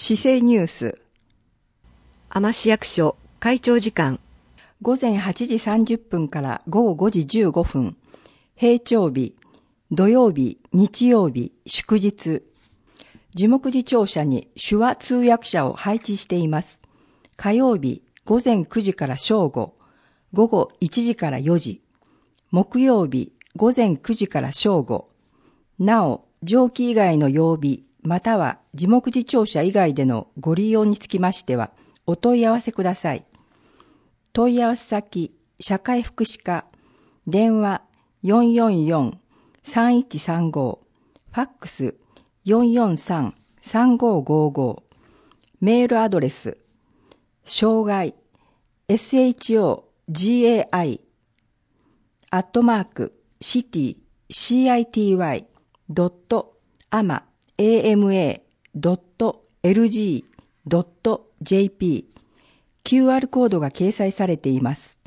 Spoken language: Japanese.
市政ニュース。 海士市役所会長時間。 午前8時30分から午後5時15分。平朝日、土曜日、日曜日、祝日。樹木寺庁舎に手話通訳者を配置しています。火曜日、午前9時から正午、午後1時から4時。木曜日、午前9時から正午。なお、上記以外の曜日、または樹木寺庁舎以外でのご利用につきましては、お問い合わせください。問い合わせ先、社会福祉課、電話444-3135、ファックス443-3555、メールアドレス、障害、shougai@city.ama.lg.jp、QR コードが掲載されています。